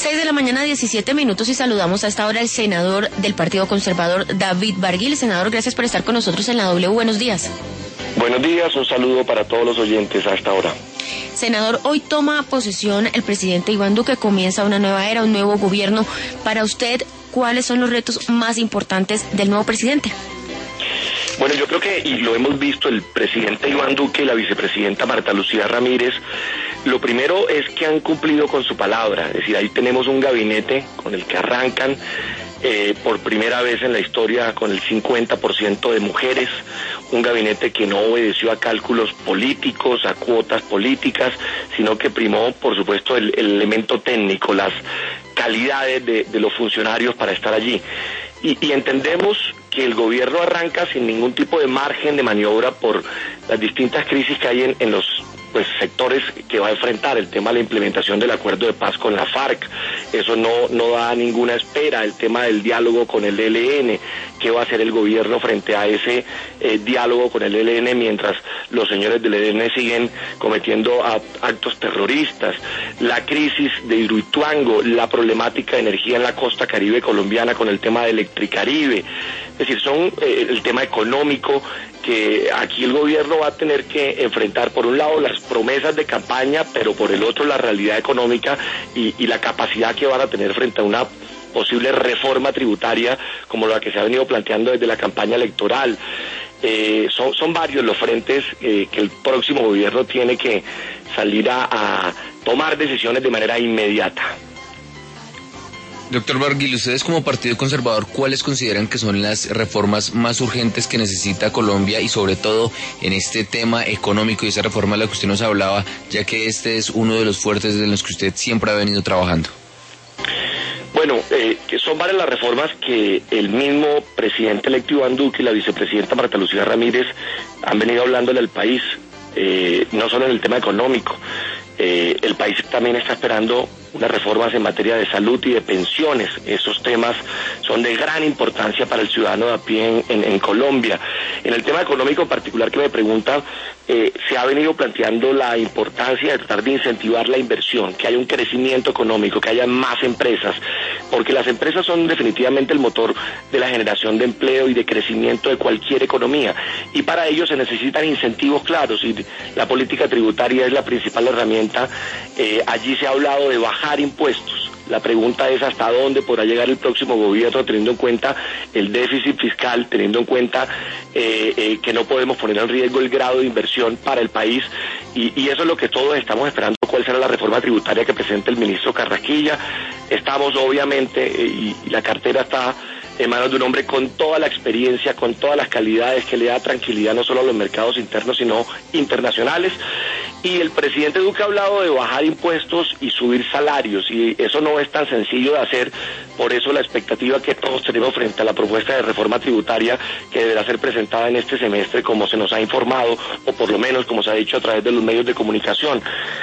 6:17 a.m. y saludamos a esta hora al senador del Partido Conservador, David Barguil. Senador, gracias por estar con nosotros en la W. Buenos días. Buenos días, un saludo para todos los oyentes a esta hora. Senador, hoy toma posesión el presidente Iván Duque, comienza una nueva era, un nuevo gobierno. Para usted, ¿cuáles son los retos más importantes del nuevo presidente? Bueno, yo creo que, y lo hemos visto, el presidente Iván Duque y la vicepresidenta Marta Lucía Ramírez, lo primero es que han cumplido con su palabra, es decir, ahí tenemos un gabinete con el que arrancan por primera vez en la historia con el 50% de mujeres, un gabinete que no obedeció a cálculos políticos, a cuotas políticas, sino que primó, por supuesto, el elemento técnico, las calidades de los funcionarios para estar allí. Y entendemos que el gobierno arranca sin ningún tipo de margen de maniobra por las distintas crisis que hay en los sectores que va a enfrentar, el tema de la implementación del acuerdo de paz con la FARC, eso no da ninguna espera, el tema del diálogo con el ELN, qué va a hacer el gobierno frente a ese diálogo con el ELN mientras los señores del ELN siguen cometiendo actos terroristas, la crisis de Hidroituango, la problemática de energía en la costa caribe colombiana con el tema de Electricaribe, es decir, son el tema económico que aquí el gobierno va a tener que enfrentar, por un lado las promesas de campaña, pero por el otro la realidad económica y la capacidad que van a tener frente a una posible reforma tributaria como la que se ha venido planteando desde la campaña electoral. Son varios los frentes que el próximo gobierno tiene que salir a tomar decisiones de manera inmediata. Doctor Barguil, ustedes como Partido Conservador, ¿cuáles consideran que son las reformas más urgentes que necesita Colombia y sobre todo en este tema económico y esa reforma de la que usted nos hablaba, ya que este es uno de los fuertes de los que usted siempre ha venido trabajando? Bueno, que son varias las reformas que el mismo presidente electo Iván Duque y la vicepresidenta Marta Lucía Ramírez han venido hablándole al país, no solo en el tema económico. El país también está esperando unas reformas en materia de salud y de pensiones. Esos temas son de gran importancia para el ciudadano de a pie en Colombia. En el tema económico en particular que me pregunta, se ha venido planteando la importancia de tratar de incentivar la inversión, que haya un crecimiento económico, que haya más empresas, porque las empresas son definitivamente el motor de la generación de empleo y de crecimiento de cualquier economía, y para ello se necesitan incentivos claros, y la política tributaria es la principal herramienta. Allí se ha hablado de bajar impuestos. La pregunta es hasta dónde podrá llegar el próximo gobierno teniendo en cuenta el déficit fiscal, teniendo en cuenta que no podemos poner en riesgo el grado de inversión para el país, y eso es lo que todos estamos esperando, cuál será la reforma tributaria que presente el ministro Carrasquilla. Estamos obviamente, y la cartera está en manos de un hombre con toda la experiencia, con todas las calidades, que le da tranquilidad no solo a los mercados internos, sino internacionales. Y el presidente Duque ha hablado de bajar impuestos y subir salarios, y eso no es tan sencillo de hacer. Por eso la expectativa que todos tenemos frente a la propuesta de reforma tributaria que deberá ser presentada en este semestre, como se nos ha informado, o por lo menos como se ha dicho a través de los medios de comunicación.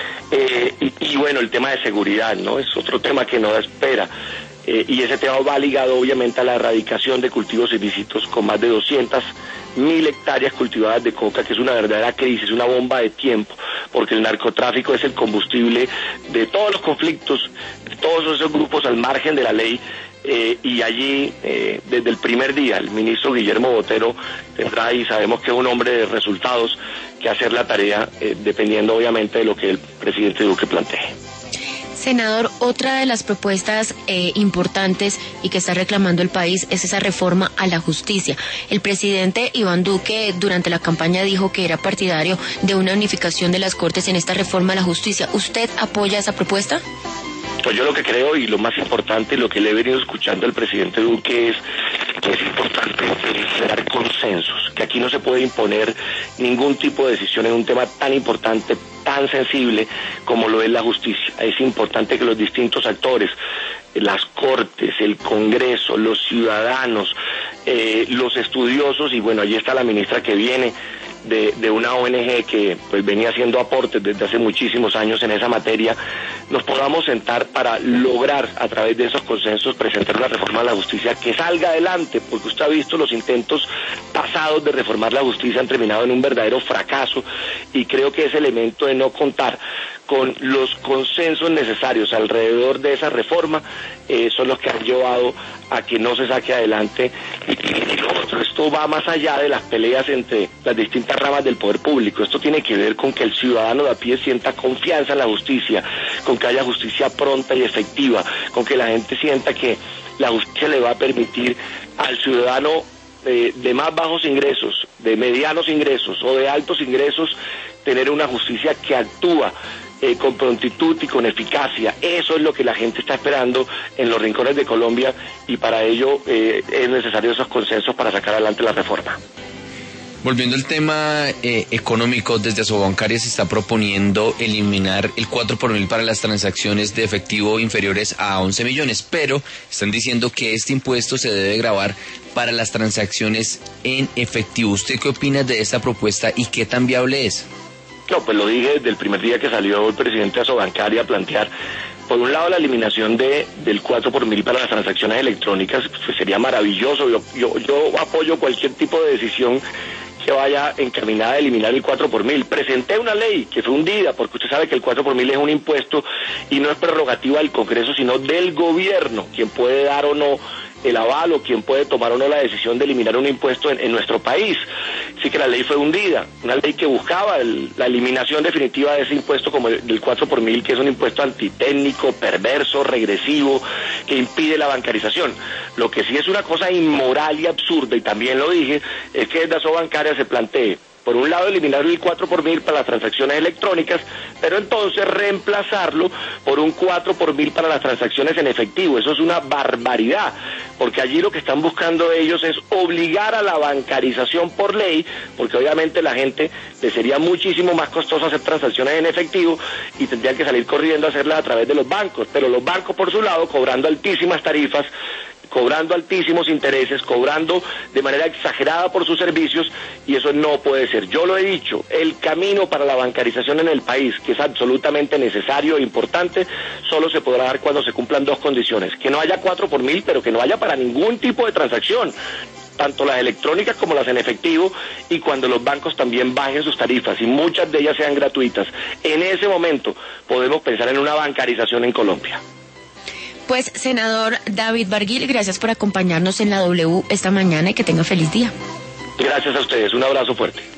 Y bueno, el tema de seguridad, ¿no? Es otro tema que no da espera. Y ese tema va ligado obviamente a la erradicación de cultivos ilícitos, con más de 200.000 hectáreas cultivadas de coca, que es una verdadera crisis, una bomba de tiempo, porque el narcotráfico es el combustible de todos los conflictos, de todos esos grupos al margen de la ley. Y allí, desde el primer día, el ministro Guillermo Botero tendrá, y sabemos que es un hombre de resultados, que hacer la tarea, dependiendo obviamente de lo que el presidente Duque plantee. Senador, otra de las propuestas importantes y que está reclamando el país es esa reforma a la justicia. El presidente Iván Duque durante la campaña dijo que era partidario de una unificación de las Cortes en esta reforma a la justicia. ¿Usted apoya esa propuesta? Pues yo lo que creo, y lo más importante, lo que le he venido escuchando al presidente Duque, es que es importante generar consensos, que aquí no se puede imponer ningún tipo de decisión en un tema tan importante, tan sensible como lo es la justicia. Es importante que los distintos actores, las Cortes, el Congreso, los ciudadanos, los estudiosos, y bueno, allí está la ministra que viene de una ONG que pues venía haciendo aportes desde hace muchísimos años en esa materia, nos podamos sentar para lograr a través de esos consensos presentar una reforma de la justicia que salga adelante, porque usted ha visto los intentos pasados de reformar la justicia han terminado en un verdadero fracaso, y creo que ese elemento de no contar con los consensos necesarios alrededor de esa reforma, son los que han llevado a que no se saque adelante. Y lo otro, esto va más allá de las peleas entre las distintas ramas del poder público. Esto tiene que ver con que el ciudadano de a pie sienta confianza en la justicia, con que haya justicia pronta y efectiva, con que la gente sienta que la justicia le va a permitir al ciudadano de más bajos ingresos, de medianos ingresos o de altos ingresos, tener una justicia que actúa con prontitud y con eficacia. Eso es lo que la gente está esperando en los rincones de Colombia, y para ello es necesario esos consensos para sacar adelante la reforma. Volviendo al tema económico, desde Asobancaria se está proponiendo eliminar el 4 por mil para las transacciones de efectivo inferiores a 11 millones, pero están diciendo que este impuesto se debe gravar para las transacciones en efectivo. ¿Usted qué opina de esta propuesta y qué tan viable es? No, pues lo dije desde el primer día que salió el presidente de Asobancaria a plantear, por un lado, la eliminación del 4 por mil para las transacciones electrónicas, pues sería maravilloso. Yo apoyo cualquier tipo de decisión que vaya encaminada a eliminar el 4 por mil. Presenté una ley que fue hundida, porque usted sabe que el 4 por mil es un impuesto y no es prerrogativa del Congreso, sino del gobierno, quien puede dar o no el aval o quien puede tomar o no la decisión de eliminar un impuesto en nuestro país. Así que la ley fue hundida, una ley que buscaba la eliminación definitiva de ese impuesto como el 4 por mil, que es un impuesto antitécnico, perverso, regresivo, que impide la bancarización. Lo que sí es una cosa inmoral y absurda, y también lo dije, es que desde Asobancaria se plantee, por un lado, eliminar el 4 por mil para las transacciones electrónicas, pero entonces reemplazarlo por un 4 por mil para las transacciones en efectivo. Eso es una barbaridad, porque allí lo que están buscando ellos es obligar a la bancarización por ley, porque obviamente la gente le sería muchísimo más costoso hacer transacciones en efectivo y tendrían que salir corriendo a hacerlas a través de los bancos, pero los bancos por su lado cobrando altísimas tarifas, cobrando altísimos intereses, cobrando de manera exagerada por sus servicios, y eso no puede ser. Yo lo he dicho, el camino para la bancarización en el país, que es absolutamente necesario e importante, solo se podrá dar cuando se cumplan dos condiciones: que no haya 4 por mil, pero que no haya para ningún tipo de transacción, tanto las electrónicas como las en efectivo, y cuando los bancos también bajen sus tarifas y muchas de ellas sean gratuitas. En ese momento podemos pensar en una bancarización en Colombia. Pues, senador David Barguil, gracias por acompañarnos en la W esta mañana y que tenga feliz día. Gracias a ustedes, un abrazo fuerte.